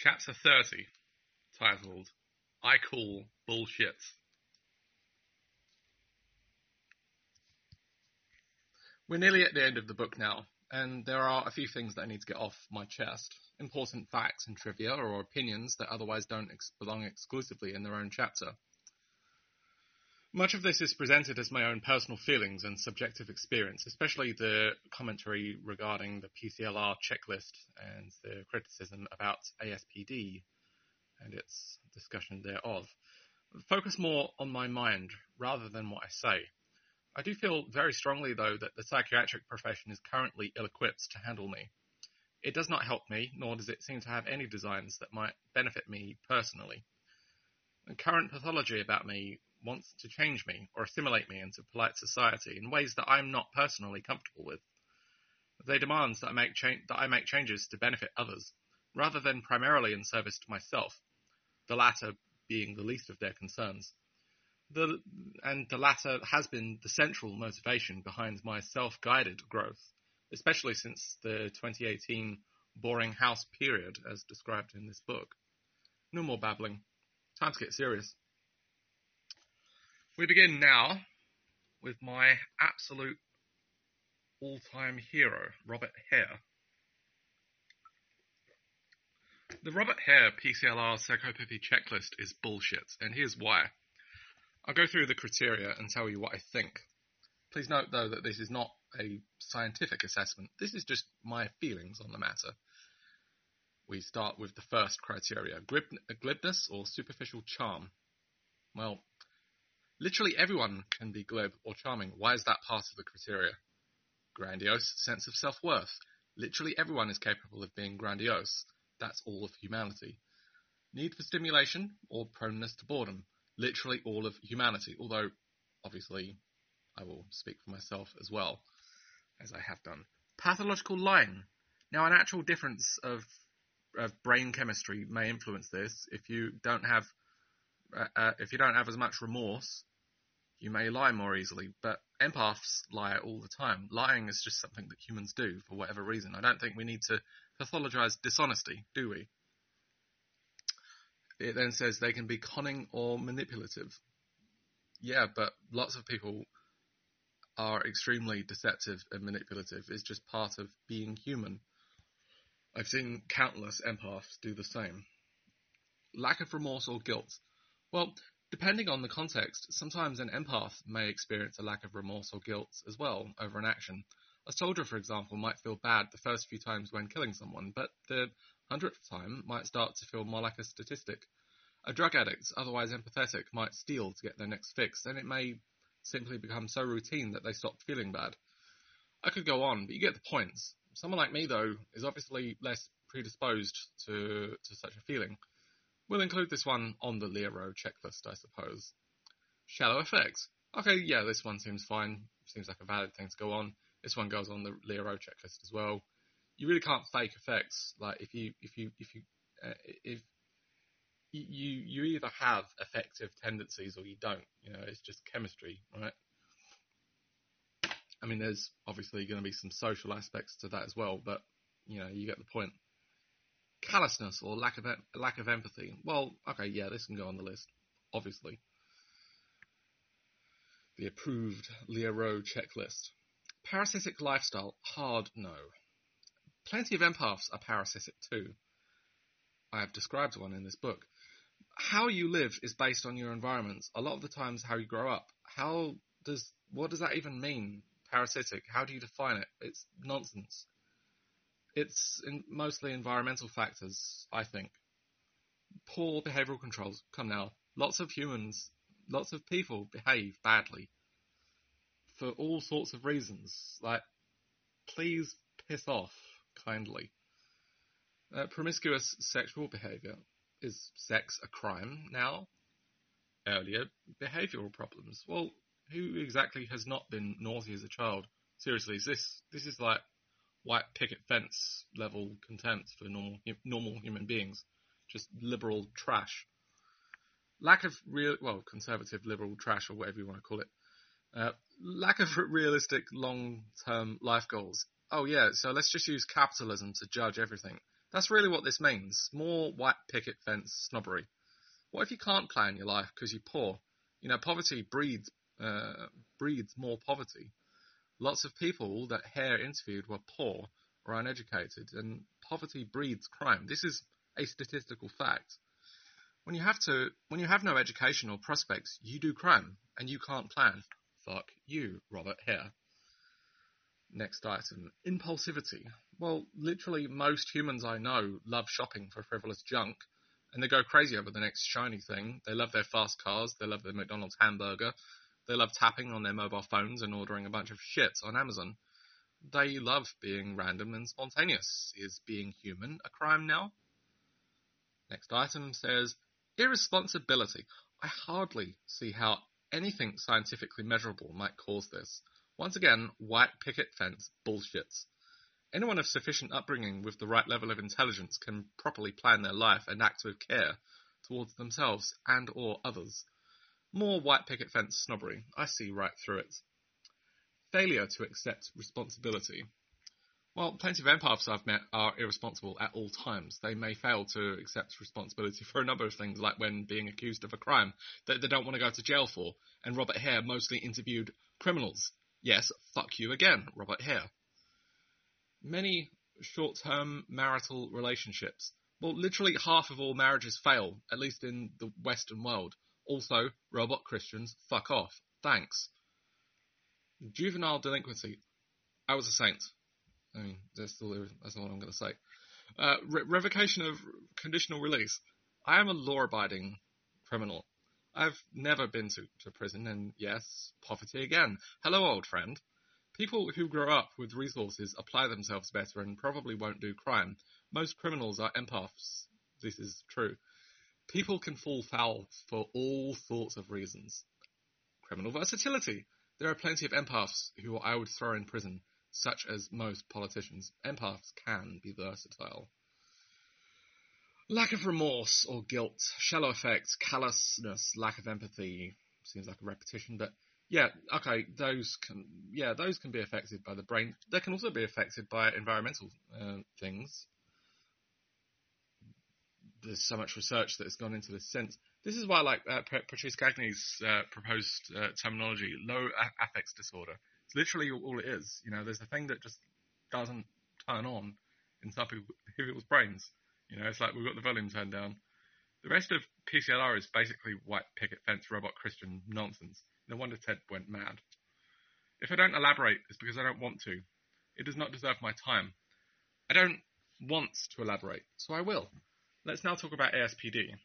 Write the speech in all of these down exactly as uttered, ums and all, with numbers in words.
Chapter thirty, titled, I Call Bullshit. We're nearly at the end of the book now, and there are a few things that I need to get off my chest. Important facts and trivia, or opinions that otherwise don't ex- belong exclusively in their own chapter. Much of this is presented as my own personal feelings and subjective experience, especially the commentary regarding the P C L R checklist and the criticism about A S P D and its discussion thereof. Focus more on my mind rather than what I say. I do feel very strongly, though, that the psychiatric profession is currently ill-equipped to handle me. It does not help me, nor does it seem to have any designs that might benefit me personally. The current pathology about me wants to change me or assimilate me into polite society in ways that I'm not personally comfortable with. They demand that I make cha- that I make changes to benefit others, rather than primarily in service to myself, the latter being the least of their concerns. The, and the latter has been the central motivation behind my self-guided growth, especially since the twenty eighteen boring house period as described in this book. No more babbling. Time to get serious. We begin now with my absolute all-time hero, Robert Hare. The Robert Hare P C L R psychopathy checklist is bullshit, and here's why. I'll go through the criteria and tell you what I think. Please note, though, that this is not a scientific assessment. This is just my feelings on the matter. We start with the first criteria, glib- glibness or superficial charm. Well, literally everyone can be glib or charming. Why is that part of the criteria? Grandiose sense of self-worth. Literally everyone is capable of being grandiose. That's all of humanity. Need for stimulation or proneness to boredom. Literally all of humanity, although, obviously, I will speak for myself as well, as I have done. Pathological lying. Now, an actual difference of, of brain chemistry may influence this. If you don't have, uh, uh, if you don't have as much remorse, you may lie more easily. But empaths lie all the time. Lying is just something that humans do for whatever reason. I don't think we need to pathologize dishonesty, do we? It then says they can be cunning or manipulative. Yeah, but lots of people are extremely deceptive and manipulative. It's just part of being human. I've seen countless empaths do the same. Lack of remorse or guilt. Well, depending on the context, sometimes an empath may experience a lack of remorse or guilt as well over an action. A soldier, for example, might feel bad the first few times when killing someone, but the hundredth time might start to feel more like a statistic. A drug addict, otherwise empathetic, might steal to get their next fix, and it may simply become so routine that they stop feeling bad. I could go on, but you get the points. Someone like me, though, is obviously less predisposed to, to such a feeling. We'll include this one on the Lero checklist, I suppose. Shallow effects. Okay, yeah, this one seems fine. Seems like a valid thing to go on. This one goes on the Lero checklist as well. You really can't fake effects. Like if you if you if you uh, if you you either have affective tendencies or you don't. You know, it's just chemistry, right? I mean, there's obviously going to be some social aspects to that as well, but you know, you get the point. Callousness or lack of lack of empathy. Well, okay, yeah, this can go on the list, obviously. The approved Lero checklist. Parasitic lifestyle, hard no. Plenty of empaths are parasitic too. I have described one in this book. How you live is based on your environment. A lot of the times how you grow up. How does, what does that even mean, parasitic? How do you define it? It's nonsense. It's in mostly environmental factors, I think. Poor behavioural controls. Come now. Lots of humans, lots of people behave badly for all sorts of reasons. Like, please piss off kindly. Uh, promiscuous sexual behaviour. Is sex a crime now? Earlier, behavioural problems. Well, who exactly has not been naughty as a child? Seriously, is this this is like white picket fence level contempt for normal normal human beings? Just liberal trash. Lack of real, well, conservative liberal trash or whatever you want to call it. Uh, lack of realistic long-term life goals. oh yeah, so let's just use capitalism to judge everything. That's really what this means. More white picket fence snobbery. What if you can't plan your life because you're poor? You know, poverty breeds uh, breeds more poverty. Lots of people that Hare interviewed were poor or uneducated, and poverty breeds crime. This is a statistical fact. When you have to, when you have no education or prospects, you do crime, and you can't plan. Fuck you, Robert Hare. Next item, impulsivity. Well, literally most humans I know love shopping for frivolous junk, and they go crazy over the next shiny thing. They love their fast cars, they love their McDonald's hamburger, they love tapping on their mobile phones and ordering a bunch of shit on Amazon. They love being random and spontaneous. Is being human a crime now? Next item says, irresponsibility. I hardly see how anything scientifically measurable might cause this. Once again, white picket fence bullshits. Anyone of sufficient upbringing with the right level of intelligence can properly plan their life and act with care towards themselves and or others. More white picket fence snobbery. I see right through it. Failure to accept responsibility. Well, plenty of empaths I've met are irresponsible at all times. They may fail to accept responsibility for a number of things, like when being accused of a crime that they don't want to go to jail for, and Robert Hare mostly interviewed criminals. Yes, fuck you again, Robert Hare. Many short-term marital relationships. Well, literally half of all marriages fail, at least in the Western world. Also, robot Christians, fuck off. Thanks. Juvenile delinquency. I was a saint. I mean, that's, still, that's all I'm going to say. Uh, re- revocation of conditional release. I am a law-abiding criminal. I've never been to, to prison, and yes, poverty again. Hello, old friend. People who grow up with resources apply themselves better and probably won't do crime. Most criminals are empaths. This is true. People can fall foul for all sorts of reasons. Criminal versatility. There are plenty of empaths who I would throw in prison, such as most politicians. Empaths can be versatile. Lack of remorse or guilt, shallow effects, callousness, lack of empathy. Seems like a repetition, but yeah, okay, those can yeah those can be affected by the brain. They can also be affected by environmental uh, things. There's so much research that has gone into this since. This is why I like uh, Patrice Gagne's uh, proposed uh, terminology, low affects disorder. It's literally all it is. You know, there's a thing that just doesn't turn on in some people's brains. You know, it's like we've got the volume turned down. The rest of P C L R is basically white picket fence robot Christian nonsense. No wonder Ted went mad. If I don't elaborate, it's because I don't want to. It does not deserve my time. I don't want to elaborate, so I will. Let's now talk about A S P D.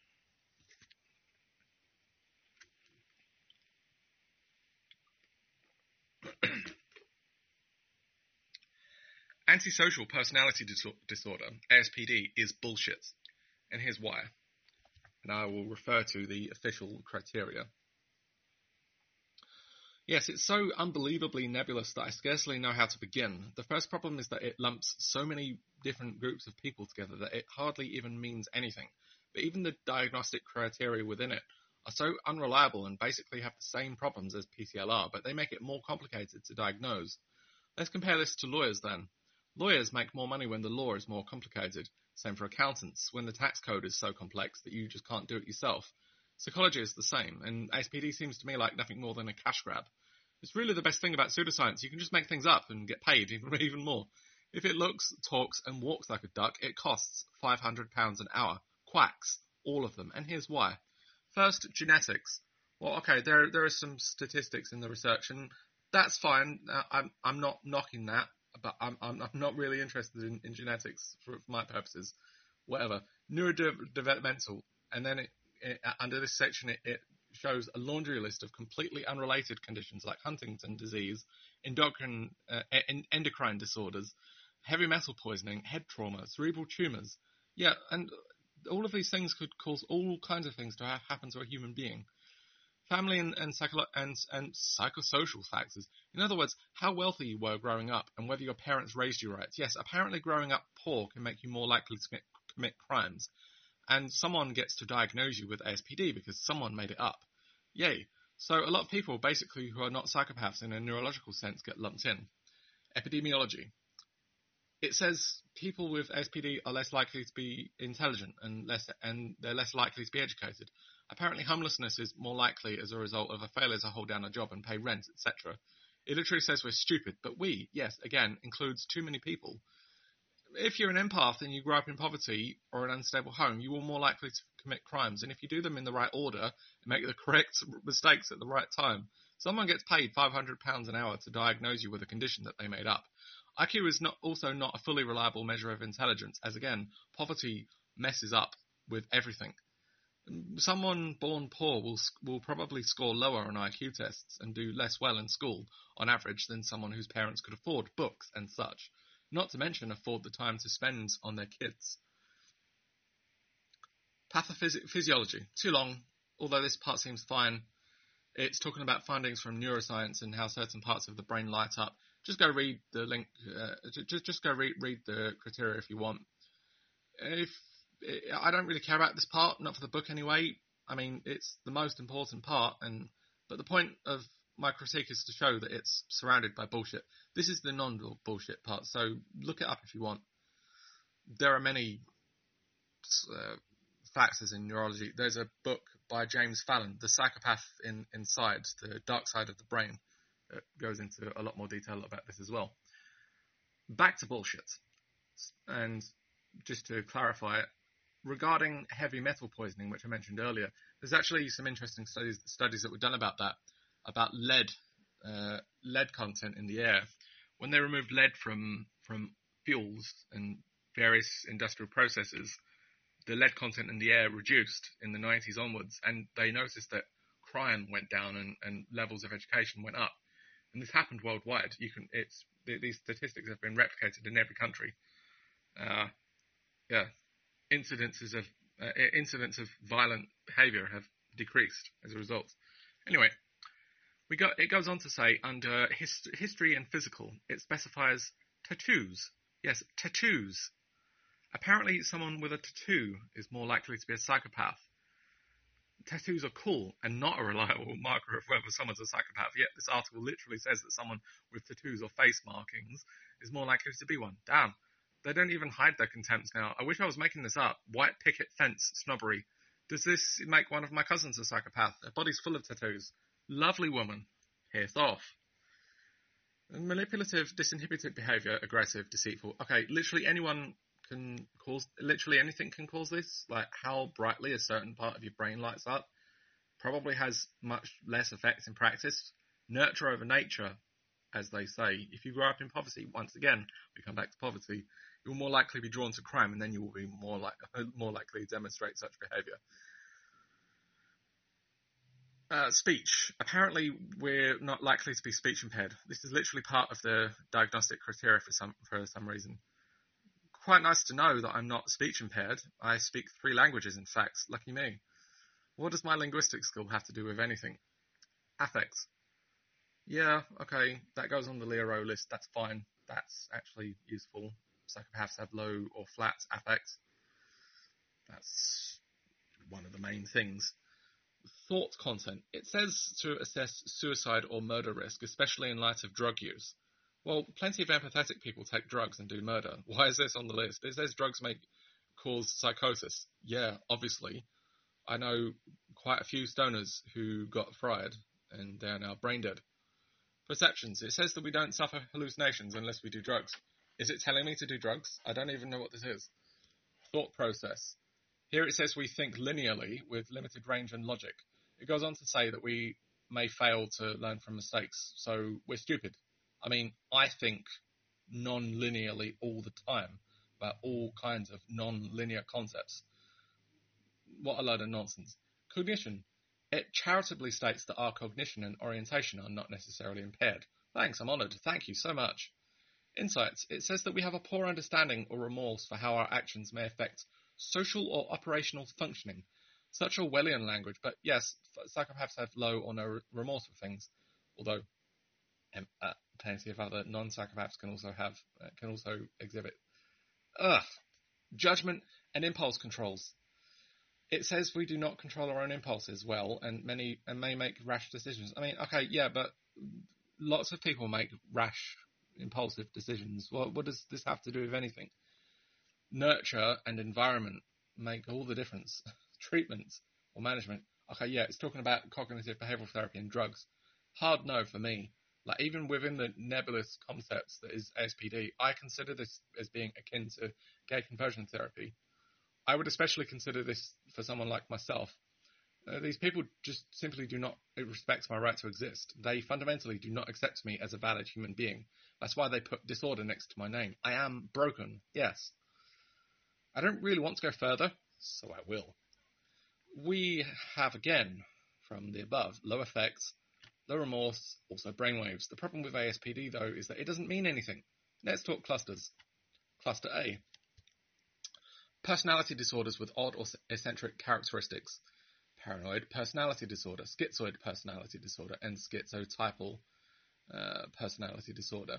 Antisocial personality disorder, A S P D, is bullshit. And here's why. And I will refer to the official criteria. Yes, it's so unbelievably nebulous that I scarcely know how to begin. The first problem is that it lumps so many different groups of people together that it hardly even means anything. But even the diagnostic criteria within it are so unreliable and basically have the same problems as P C L R, but they make it more complicated to diagnose. Let's compare this to lawyers then. Lawyers make more money when the law is more complicated. Same for accountants, when the tax code is so complex that you just can't do it yourself. Psychology is the same, and A S P D seems to me like nothing more than a cash grab. It's really the best thing about pseudoscience. You can just make things up and get paid even, even more. If it looks, talks, and walks like a duck, it costs five hundred pounds an hour. Quacks. All of them. And here's why. First, genetics. Well, okay, there there are some statistics in the research, and that's fine. Uh, I'm I'm not knocking that, but I'm I'm, I'm not really interested in, in genetics for, for my purposes. Whatever. Neurodevelopmental, and then it, it, under this section, it, it shows a laundry list of completely unrelated conditions like Huntington disease, endocrine uh, endocrine disorders, heavy metal poisoning, head trauma, cerebral tumors. Yeah, and all of these things could cause all kinds of things to ha- happen to a human being. Family and and, psycholo- and and psychosocial factors. In other words, how wealthy you were growing up and whether your parents raised you right. Yes, apparently growing up poor can make you more likely to commit, commit crimes. And someone gets to diagnose you with A S P D because someone made it up. Yay. So a lot of people, basically, who are not psychopaths in a neurological sense get lumped in. Epidemiology. it says people with S P D are less likely to be intelligent and less, and they're less likely to be educated. Apparently, homelessness is more likely as a result of a failure to hold down a job and pay rent, et cetera. It literally says we're stupid, but we, yes, again, includes too many people. If you're an empath and you grow up in poverty or an unstable home, you are more likely to commit crimes. And if you do them in the right order and make the correct mistakes at the right time, someone gets paid five hundred pounds an hour to diagnose you with a condition that they made up. I Q is not also not a fully reliable measure of intelligence, as again, poverty messes up with everything. Someone born poor will will probably score lower on I Q tests and do less well in school, on average, than someone whose parents could afford books and such, not to mention afford the time to spend on their kids. Pathophysiology. Too long, although this part seems fine. It's talking about findings from neuroscience and how certain parts of the brain light up. Just go read the link. Uh, just just go read read the criteria if you want. If I don't really care about this part, not for the book anyway. I mean, it's the most important part, and but the point of my critique is to show that it's surrounded by bullshit. This is the non-bullshit part, so look it up if you want. There are many uh, factors in neurology. There's a book by James Fallon, The Psychopath in, Inside, The Dark Side of the Brain, that goes into a lot more detail about this as well. Back to bullshit. And just to clarify it, regarding heavy metal poisoning, which I mentioned earlier, there's actually some interesting studies studies that were done about that, about lead uh, lead content in the air. When they removed lead from from fuels and various industrial processes, the lead content in the air reduced in the nineties onwards, and they noticed that crime went down and, and levels of education went up. And this happened worldwide. You can it's these statistics have been replicated in every country. Uh, yeah. Incidences of uh, incidents of violent behaviour have decreased as a result. Anyway, we got it goes on to say under hist- history and physical, it specifies tattoos. Yes, tattoos. Apparently, someone with a tattoo is more likely to be a psychopath. Tattoos are cool and not a reliable marker of whether someone's a psychopath. Yet this article literally says that someone with tattoos or face markings is more likely to be one. Damn. They don't even hide their contempt now. I wish I was making this up. White picket fence snobbery. Does this make one of my cousins a psychopath? Her body's full of tattoos. Lovely woman. Piss off. Manipulative, disinhibited behaviour, aggressive, deceitful. Okay, literally anyone can cause, literally anything can cause this. Like how brightly a certain part of your brain lights up probably has much less effect in practice. Nurture over nature, as they say. If you grow up in poverty, once again, we come back to poverty, you'll more likely be drawn to crime, and then you will be more like more likely to demonstrate such behaviour. Uh, speech. Apparently, we're not likely to be speech impaired. This is literally part of the diagnostic criteria for some for some reason. Quite nice to know that I'm not speech impaired. I speak three languages, in fact. Lucky me. What does my linguistic skill have to do with anything? Affects. Yeah, okay, that goes on the Lero list. That's fine. That's actually useful. Psychopaths have low or flat affects. That's one of the main things. Thought content. It says to assess suicide or murder risk, especially in light of drug use. Well, plenty of empathetic people take drugs and do murder. Why is this on the list? It says drugs may cause psychosis. Yeah, obviously. I know quite a few stoners who got fried and they are now brain dead. Perceptions. It says that we don't suffer hallucinations unless we do drugs. Is it telling me to do drugs? I don't even know what this is. Thought process. Here it says we think linearly with limited range and logic. It goes on to say that we may fail to learn from mistakes, so we're stupid. I mean, I think non-linearly all the time about all kinds of non-linear concepts. What a load of nonsense. Cognition. It charitably states that our cognition and orientation are not necessarily impaired. Thanks, I'm honoured. Thank you so much. Insights. It says that we have a poor understanding or remorse for how our actions may affect social or operational functioning. Such Orwellian language, but yes, psychopaths have low or no remorse for things, although um, uh, plenty of other non-psychopaths can also have, uh, can also exhibit. Ugh. Judgment and impulse controls. It says we do not control our own impulses well, and many and may make rash decisions. I mean, okay, yeah, but lots of people make rash impulsive decisions. What, what does this have to do with anything? Nurture and environment make all the difference. Treatments or management. Okay, yeah, it's talking about cognitive behavioral therapy and drugs. Hard no for me. Like, even within the nebulous concepts that is A S P D, I consider this as being akin to gay conversion therapy. I would especially consider this for someone like myself. Uh, these people just simply do not respect my right to exist. They fundamentally do not accept me as a valid human being. That's why they put disorder next to my name. I am broken, yes. I don't really want to go further, so I will. We have, again, from the above, low effects, low remorse, also brainwaves. The problem with A S P D, though, is that it doesn't mean anything. Let's talk clusters. Cluster A. Personality disorders with odd or eccentric characteristics. Paranoid personality disorder, schizoid personality disorder, and schizotypal uh, personality disorder.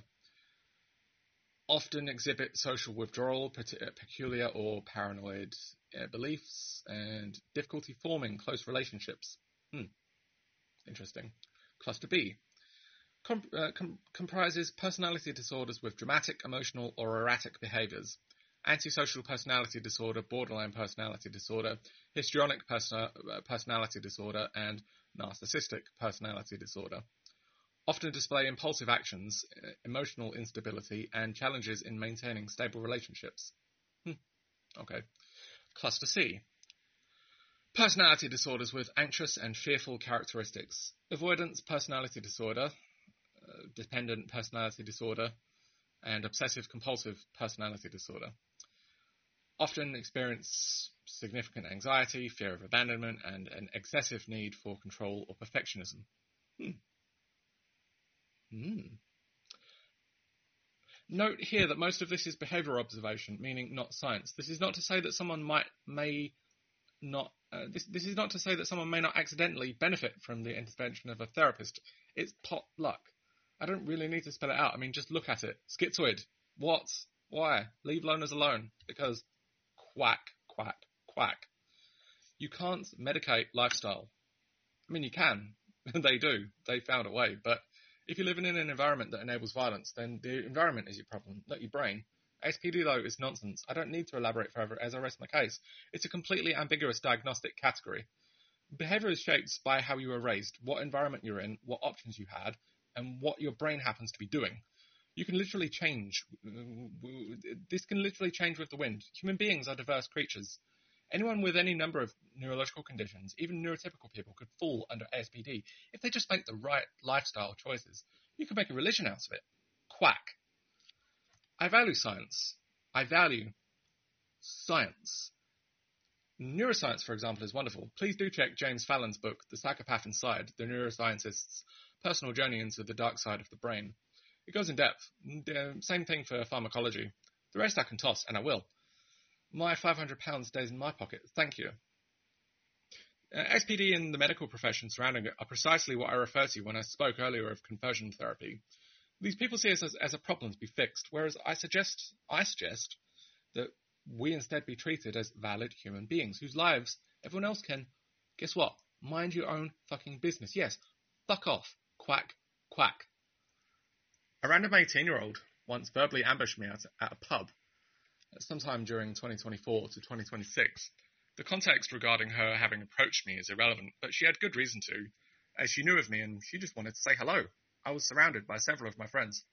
Often exhibit social withdrawal, peculiar or paranoid uh, beliefs, and difficulty forming close relationships. Hmm. Interesting. Cluster B. Com- uh, com- comprises personality disorders with dramatic, emotional, or erratic behaviors. Antisocial personality disorder, borderline personality disorder, histrionic person- uh, personality disorder, and narcissistic personality disorder. Often display impulsive actions, uh, emotional instability, and challenges in maintaining stable relationships. Hmm. Okay. Cluster C. Personality disorders with anxious and fearful characteristics. Avoidance personality disorder, uh, dependent personality disorder, and obsessive-compulsive personality disorder. Often experience significant anxiety, fear of abandonment, and an excessive need for control or perfectionism. Hmm. Hmm. Note here that most of this is behaviour observation, meaning not science. This is not to say that someone might may not. Uh, this this is not to say that someone may not accidentally benefit from the intervention of a therapist. It's pot luck. I don't really need to spell it out. I mean, just look at it. Schizoid. What? Why? Leave loners alone. Because quack, quack, quack. You can't medicate lifestyle. I mean, you can. They do. They found a way. But if you're living in an environment that enables violence, then the environment is your problem, not your brain. A S P D, though, is nonsense. I don't need to elaborate further as I rest my case. It's a completely ambiguous diagnostic category. Behaviour is shaped by how you were raised, what environment you're in, what options you had, and what your brain happens to be doing. You can literally change. This can literally change with the wind. Human beings are diverse creatures. Anyone with any number of neurological conditions, even neurotypical people, could fall under A S P D if they just make the right lifestyle choices. You could make a religion out of it. Quack. I value science. I value science. Neuroscience, for example, is wonderful. Please do check James Fallon's book, The Psychopath Inside, The Neuroscientist's Personal Journey into the Dark Side of the Brain. It goes in depth. Same thing for pharmacology. The rest I can toss, and I will. My five hundred pounds stays in my pocket. Thank you. Uh, S P D and the medical profession surrounding it are precisely what I referred to when I spoke earlier of conversion therapy. These people see us as, as a problem to be fixed, whereas I suggest, I suggest that we instead be treated as valid human beings whose lives everyone else can, guess what, mind your own fucking business. Yes, fuck off. Quack, quack. A random eighteen-year-old once verbally ambushed me at, at a pub sometime during twenty twenty-four to twenty twenty-six. The context regarding her having approached me is irrelevant, but she had good reason to, as she knew of me and she just wanted to say hello. I was surrounded by several of my friends.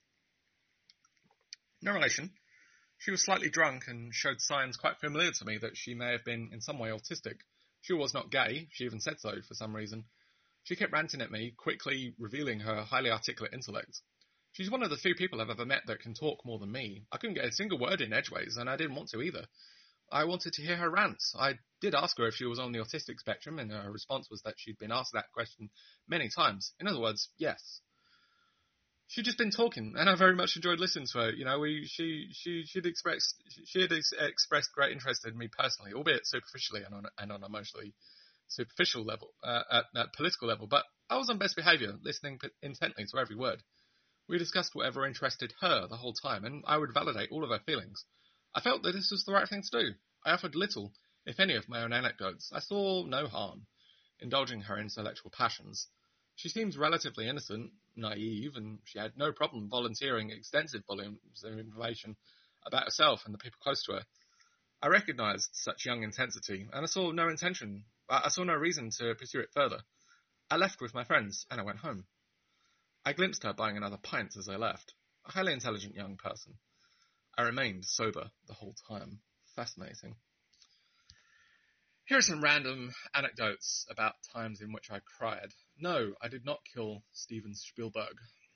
No relation. She was slightly drunk and showed signs quite familiar to me that she may have been in some way autistic. She was not gay, she even said so for some reason. She kept ranting at me, quickly revealing her highly articulate intellect. She's one of the few people I've ever met that can talk more than me. I couldn't get a single word in edgeways, and I didn't want to either. I wanted to hear her rants. I did ask her if she was on the autistic spectrum, and her response was that she'd been asked that question many times. In other words, yes. She'd just been talking, and I very much enjoyed listening to her. You know, we, she, she, she'd expressed, she had ex- expressed great interest in me personally, albeit superficially and on, and on a mostly superficial level, uh, at, at political level. But I was on best behaviour, listening p- intently to every word. We discussed whatever interested her the whole time, and I would validate all of her feelings. I felt that this was the right thing to do. I offered little, if any, of my own anecdotes. I saw no harm indulging her intellectual passions. She seems relatively innocent, naive, and she had no problem volunteering extensive volumes of information about herself and the people close to her. I recognised such young intensity, and I saw no intention, I saw no reason to pursue it further. I left with my friends, and I went home. I glimpsed her buying another pint as I left, a highly intelligent young person. I remained sober the whole time. Fascinating. Here are some random anecdotes about times in which I cried. No, I did not kill Steven Spielberg.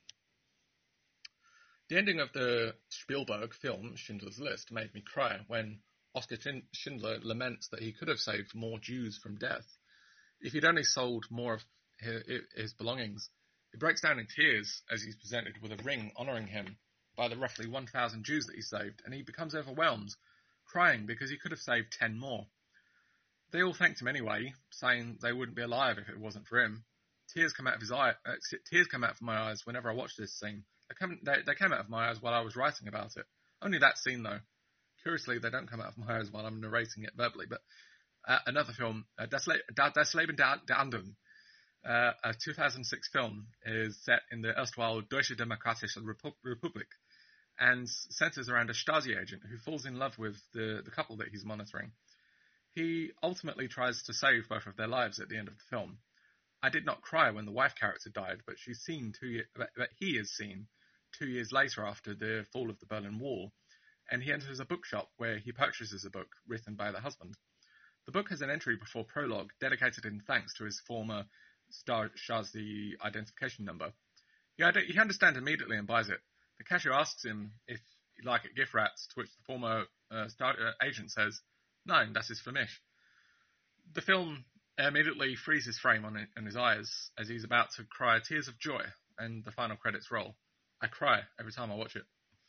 The ending of the Spielberg film, Schindler's List, made me cry when Oskar Schindler laments that he could have saved more Jews from death. If he'd only sold more of his belongings, he breaks down in tears as he's presented with a ring honouring him by the roughly one thousand Jews that he saved, and he becomes overwhelmed, crying because he could have saved ten more. They all thanked him anyway, saying they wouldn't be alive if it wasn't for him. Tears come out of his eye. Uh, tears come out from my eyes whenever I watch this scene. They, come, they, they came out of my eyes while I was writing about it. Only that scene, though. Curiously, they don't come out of my eyes while I'm narrating it verbally. But uh, another film, uh, Das, Le- Das Leben der Anderen, uh, a two thousand six film, is set in the erstwhile Deutsche Demokratische Repu- Republik and centres around a Stasi agent who falls in love with the, the couple that he's monitoring. He ultimately tries to save both of their lives at the end of the film. I did not cry when the wife character died, but she's seen two years, but he is seen two years later after the fall of the Berlin Wall, and he enters a bookshop where he purchases a book written by the husband. The book has an entry before prologue dedicated in thanks to his former Stasi identification number. He, he understands immediately and buys it. The cashier asks him if he'd like it gift wrapped, to which the former uh, star, uh, agent says, "Nein, das ist für mich." The film immediately freezes frame on, it, on his eyes as he's about to cry tears of joy, and the final credits roll. I cry every time I watch it.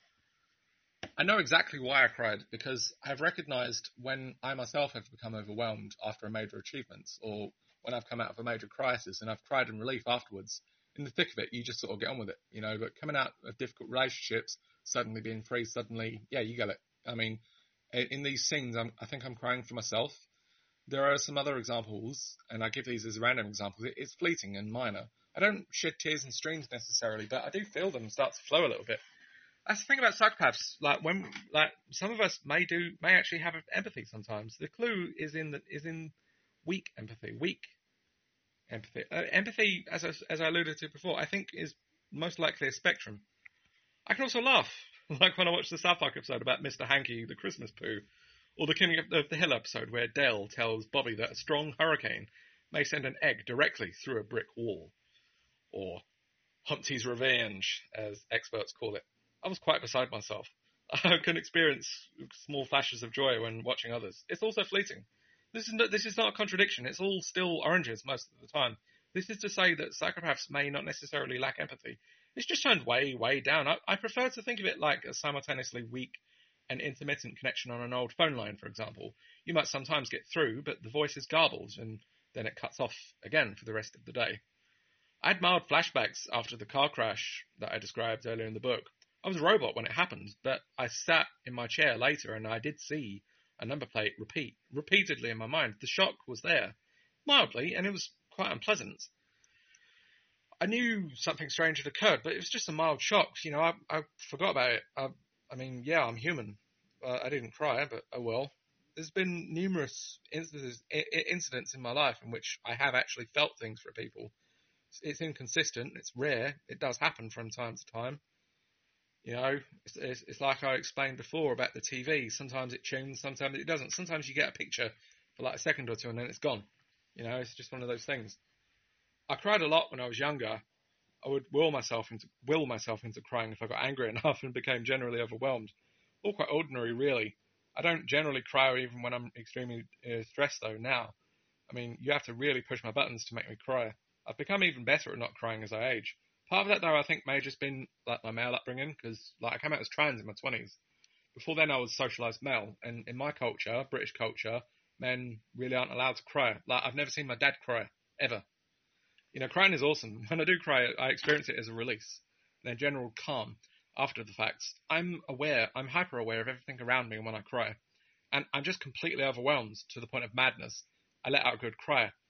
I know exactly why I cried, because I've recognised when I myself have become overwhelmed after a major achievement, or when I've come out of a major crisis and I've cried in relief afterwards. In the thick of it, you just sort of get on with it, you know, but coming out of difficult relationships, suddenly being free, suddenly, yeah, you get it. I mean, in these scenes, I'm, I think I'm crying for myself. There are some other examples, and I give these as random examples. It's fleeting and minor. I don't shed tears in streams necessarily, but I do feel them start to flow a little bit. That's the thing about psychopaths. Like when, like some of us may do, may actually have empathy sometimes. The clue is in the is in weak empathy, weak empathy. Uh, empathy, as I, as I alluded to before, I think is most likely a spectrum. I can also laugh, like when I watched the South Park episode about Mister Hanky, the Christmas poo. Or the King of the Hill episode where Dale tells Bobby that a strong hurricane may send an egg directly through a brick wall. Or Humpty's Revenge, as experts call it. I was quite beside myself. I can experience small flashes of joy when watching others. It's also fleeting. This is, no, this is not a contradiction. It's all still oranges most of the time. This is to say that psychopaths may not necessarily lack empathy. It's just turned way, way down. I, I prefer to think of it like a simultaneously weak an intermittent connection on an old phone line, for example. You might sometimes get through, but the voice is garbled, and then it cuts off again for the rest of the day. I had mild flashbacks after the car crash that I described earlier in the book. I was a robot when it happened, but I sat in my chair later and I did see a number plate repeat, repeatedly in my mind. The shock was there, mildly, and it was quite unpleasant. I knew something strange had occurred, but it was just a mild shock. You know, I, I forgot about it. I, I mean, yeah, I'm human. Uh, I didn't cry, but oh well. There's been numerous incidents, incidents in my life in which I have actually felt things for people. It's, it's inconsistent. It's rare. It does happen from time to time. You know, it's, it's, it's like I explained before about the T V. Sometimes it tunes, sometimes it doesn't. Sometimes you get a picture for like a second or two and then it's gone. You know, it's just one of those things. I cried a lot when I was younger. I would will myself into will myself into crying if I got angry enough and became generally overwhelmed. All quite ordinary, really. I don't generally cry even when I'm extremely uh, stressed, though, now. I mean, you have to really push my buttons to make me cry. I've become even better at not crying as I age. Part of that, though, I think may have just been like my male upbringing, because like I came out as trans in my twenties. Before then, I was socialised male, and in my culture, British culture, men really aren't allowed to cry. Like, I've never seen my dad cry, ever. You know, crying is awesome. When I do cry, I experience it as a release, and a general calm after the fact. I'm aware, I'm hyper aware of everything around me when I cry, and I'm just completely overwhelmed to the point of madness. I let out a good cry.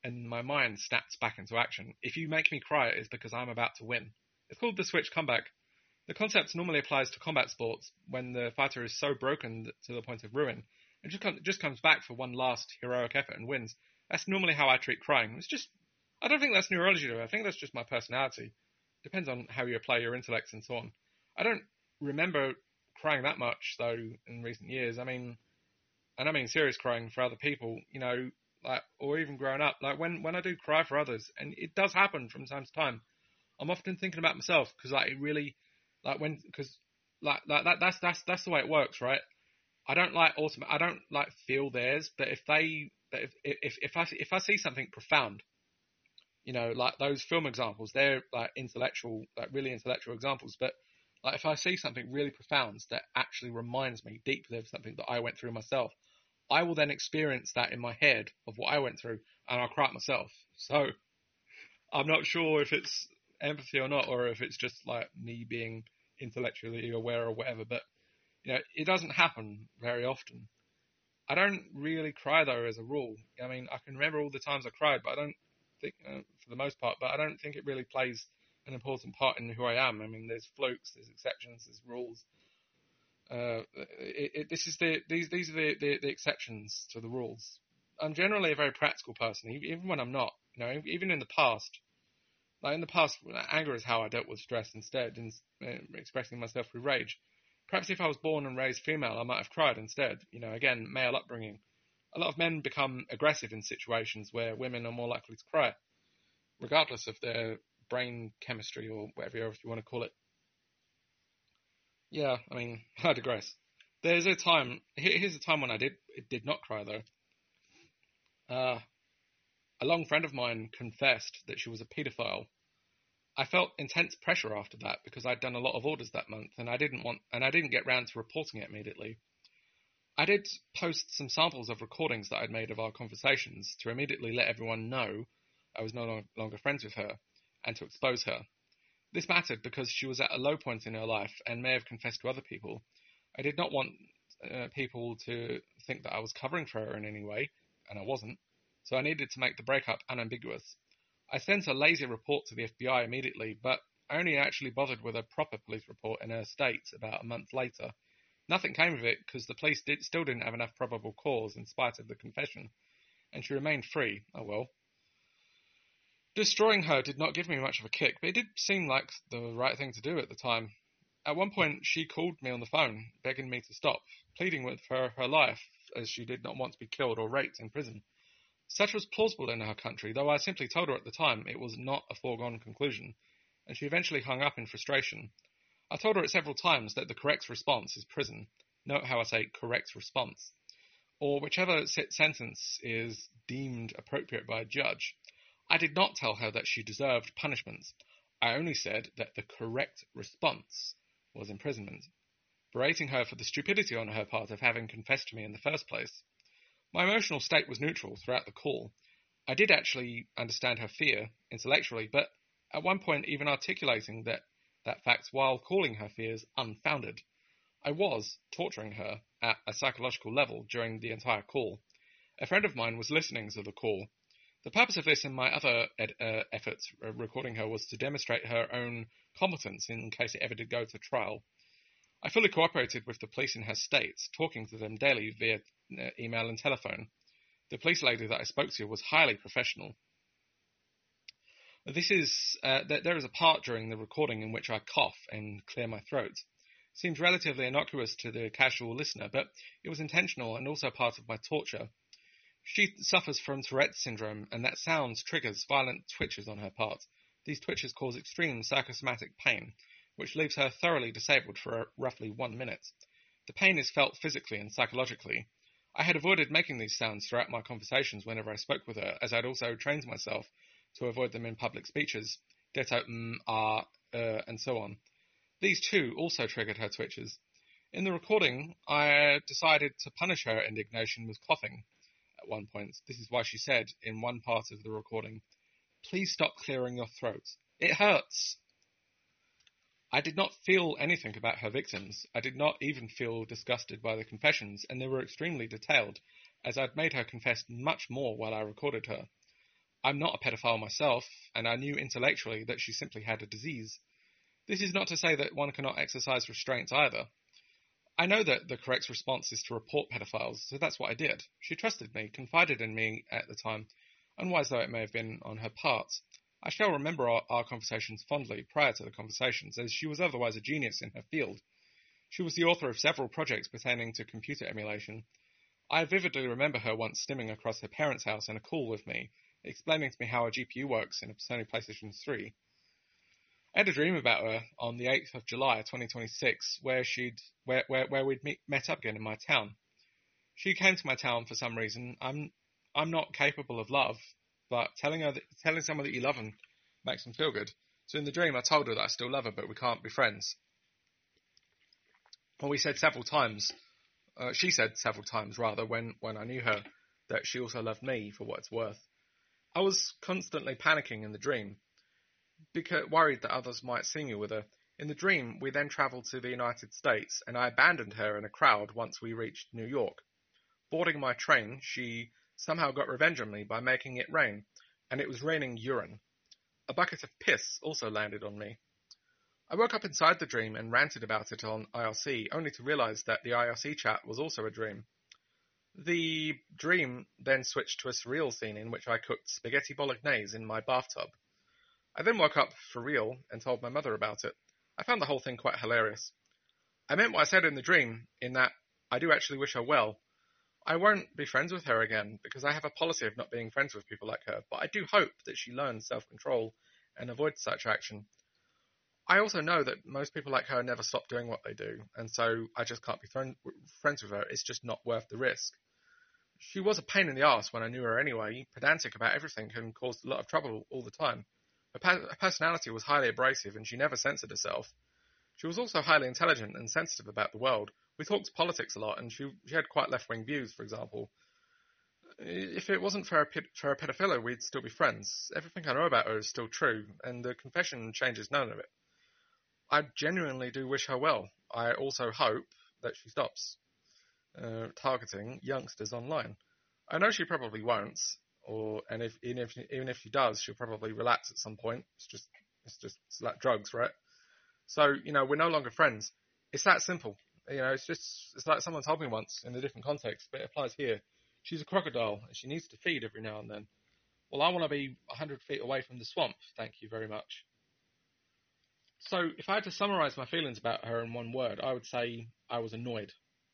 and my mind snaps back into action. If you make me cry, it's because I'm about to win. It's called the switch comeback. The concept normally applies to combat sports when the fighter is so broken to the point of ruin, and just, come, just comes back for one last heroic effort and wins. That's normally how I treat crying. It's just, I don't think that's neurology, though. I think that's just my personality. Depends on how you apply your intellect and so on. I don't remember crying that much, though, in recent years. I mean, and I mean serious crying for other people, you know, like, or even growing up. Like, when, when I do cry for others, and it does happen from time to time, I'm often thinking about myself, because, like, it really, like, when, because, like, like that, that's, that's, that's the way it works, right? I don't, like, autom- I don't, like, feel theirs, but if they, if, if, if I, if I see something profound, you know, like those film examples, they're, like, intellectual, like, really intellectual examples, but, like, if I see something really profound that actually reminds me deeply of something that I went through myself, I will then experience that in my head of what I went through, and I'll cry it myself. So I'm not sure if it's empathy or not, or if it's just, like, me being intellectually aware or whatever. But, you know, it doesn't happen very often. I don't really cry, though, as a rule. I mean, I can remember all the times I cried, but I don't think, uh, for the most part, but I don't think it really plays an important part in who I am. I mean, there's flukes, there's exceptions, there's rules. Uh, it, it, this is the these these are the, the, the exceptions to the rules. I'm generally a very practical person, even when I'm not. You know, even in the past, like in the past, anger is how I dealt with stress instead, and uh, expressing myself through rage. Perhaps if I was born and raised female, I might have cried instead. You know, again, male upbringing. A lot of men become aggressive in situations where women are more likely to cry, regardless of their brain chemistry or whatever you want to call it. Yeah, I mean, I digress. There's a time, here's a time when I did did not cry, though. Uh, a long friend of mine confessed that she was a paedophile. I felt intense pressure after that because I'd done a lot of orders that month, and I didn't want, and I didn't get round to reporting it immediately. I did post some samples of recordings that I'd made of our conversations to immediately let everyone know I was no longer friends with her, and to expose her. This mattered because she was at a low point in her life and may have confessed to other people. I did not want uh, people to think that I was covering for her in any way, and I wasn't, so I needed to make the breakup unambiguous. I sent a lazy report to the F B I immediately, but I only actually bothered with a proper police report in her state about a month later. Nothing came of it because the police did, still didn't have enough probable cause in spite of the confession, and she remained free. Oh well. Destroying her did not give me much of a kick, but it did seem like the right thing to do at the time. At one point, she called me on the phone, begging me to stop, pleading with her her life, as she did not want to be killed or raped in prison. Such was plausible in her country, though I simply told her at the time it was not a foregone conclusion, and she eventually hung up in frustration. I told her it several times that the correct response is prison. Note how I say correct response. Or whichever sentence is deemed appropriate by a judge. I did not tell her that she deserved punishment. I only said that the correct response was imprisonment, berating her for the stupidity on her part of having confessed to me in the first place. My emotional state was neutral throughout the call. I did actually understand her fear, intellectually, but at one point even articulating that, that fact while calling her fears unfounded. I was torturing her at a psychological level during the entire call. A friend of mine was listening to the call. The purpose of this and my other ed- uh, efforts uh, recording her was to demonstrate her own competence in case it ever did go to trial. I fully cooperated with the police in her state, talking to them daily via uh, email and telephone. The police lady that I spoke to was highly professional. This is uh, th- there is a part during the recording in which I cough and clear my throat. It seems relatively innocuous to the casual listener, but it was intentional and also part of my torture. She suffers from Tourette's syndrome, and that sound triggers violent twitches on her part. These twitches cause extreme psychosomatic pain, which leaves her thoroughly disabled for roughly one minute. The pain is felt physically and psychologically. I had avoided making these sounds throughout my conversations whenever I spoke with her, as I'd also trained myself to avoid them in public speeches, ditto mm, ah, uh, and so on. These too also triggered her twitches. In the recording, I decided to punish her indignation with coughing. At one point, this is why she said in one part of the recording, "Please stop clearing your throat. It hurts." I did not feel anything about her victims. I did not even feel disgusted by the confessions, and they were extremely detailed, as I'd made her confess much more while I recorded her. I'm not a pedophile myself, and I knew intellectually that she simply had a disease. This is not to say that one cannot exercise restraints either. I know that the correct response is to report pedophiles, so that's what I did. She trusted me, confided in me at the time, unwise though it may have been on her part. I shall remember our, our conversations fondly prior to the conversations, as she was otherwise a genius in her field. She was the author of several projects pertaining to computer emulation. I vividly remember her once stimming across her parents' house in a call with me, explaining to me how a G P U works in a Sony PlayStation three. I had a dream about her on the eighth of July, twenty twenty-six, where she'd where where, where we'd meet, met up again in my town. She came to my town for some reason. I'm I'm not capable of love, but telling her that, telling someone that you love them makes them feel good. So in the dream, I told her that I still love her, but we can't be friends. Well, we said several times. Uh, she said several times rather when when I knew her that she also loved me for what it's worth. I was constantly panicking in the dream, because worried that others might see me with her. In the dream, we then travelled to the United States, and I abandoned her in a crowd once we reached New York. Boarding my train, she somehow got revenge on me by making it rain, and it was raining urine. A bucket of piss also landed on me. I woke up inside the dream and ranted about it on I R C, only to realise that the I R C chat was also a dream. The dream then switched to a surreal scene in which I cooked spaghetti bolognese in my bathtub. I then woke up for real and told my mother about it. I found the whole thing quite hilarious. I meant what I said in the dream, in that I do actually wish her well. I won't be friends with her again, because I have a policy of not being friends with people like her, but I do hope that she learns self-control and avoids such action. I also know that most people like her never stop doing what they do, and so I just can't be th- friends with her. It's just not worth the risk. She was a pain in the arse when I knew her anyway, pedantic about everything and caused a lot of trouble all the time. Her, pa- her personality was highly abrasive and she never censored herself. She was also highly intelligent and sensitive about the world. We talked politics a lot, and she, she had quite left-wing views, for example. If it wasn't for her, for her pedophilia, we'd still be friends. Everything I know about her is still true, and the confession changes none of it. I genuinely do wish her well. I also hope that she stops uh, targeting youngsters online. I know she probably won't, or and if even if even if she does, she'll probably relapse at some point. It's just it's just it's like drugs, right? So you know, we're no longer friends. It's that simple. You know, it's just it's like someone told me once in a different context, but it applies here. She's a crocodile and she needs to feed every now and then. Well, I want to be a hundred feet away from the swamp. Thank you very much. So, if I had to summarise my feelings about her in one word, I would say I was annoyed.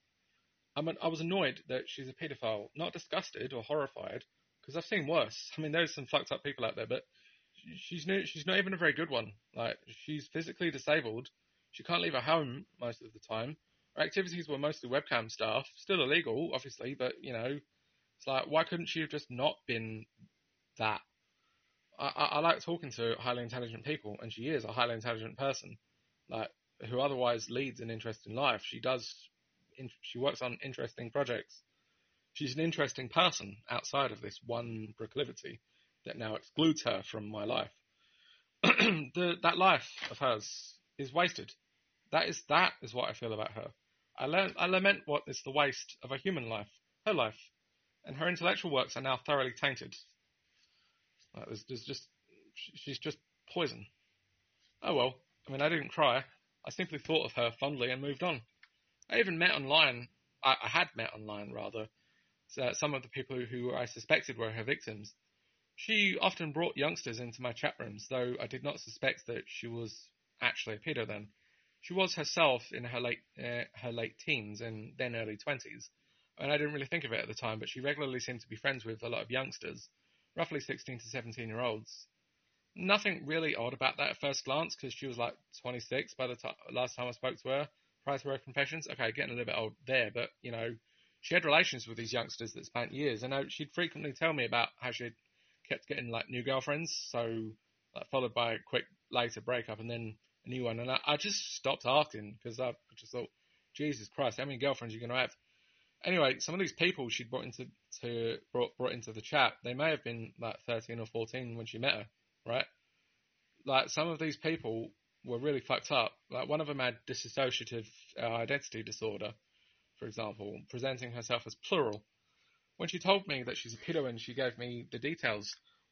I mean, I was annoyed that she's a paedophile, not disgusted or horrified, because I've seen worse. I mean, there's some fucked up people out there, but she's no, she's not even a very good one. Like, she's physically disabled. She can't leave her home most of the time. Her activities were mostly webcam stuff, still illegal, obviously, but, you know, it's like, why couldn't she have just not been that? I, I, I like talking to highly intelligent people, and she is a highly intelligent person, like, who otherwise leads an interest in life. She does, in, she works on interesting projects. She's an interesting person outside of this one proclivity that now excludes her from my life. the, that life of hers is wasted. That is that is what I feel about her. I, le- I lament what is the waste of a human life, her life, and her intellectual works are now thoroughly tainted. Like, there's, there's just she's just poison. Oh well. I mean, I didn't cry. I simply thought of her fondly and moved on. I even met online. I, I had met online rather. So some of the people who I suspected were her victims. She often brought youngsters into my chat rooms, though I did not suspect that she was actually a pedo then. She was herself in her late uh, her late teens and then early twenties, and I didn't really think of it at the time, but she regularly seemed to be friends with a lot of youngsters, roughly sixteen to seventeen year olds. Nothing really odd about that at first glance, because she was like twenty-six by the t- last time I spoke to her, prior to her confessions. Okay, getting a little bit old there, but, you know, she had relations with these youngsters that spanned years, and she'd frequently tell me about how she'd kept getting, like, new girlfriends, so, like, followed by a quick later breakup and then a new one, and I, I just stopped asking, because I just thought, Jesus Christ, how many girlfriends are you going to have? Anyway, some of these people she'd brought into to brought brought into the chat, they may have been like thirteen or fourteen when she met her, right? Like, some of these people were really fucked up. Like, one of them had dissociative uh, identity disorder, for example, presenting herself as plural. When she told me that she's a pedo and she gave me the details,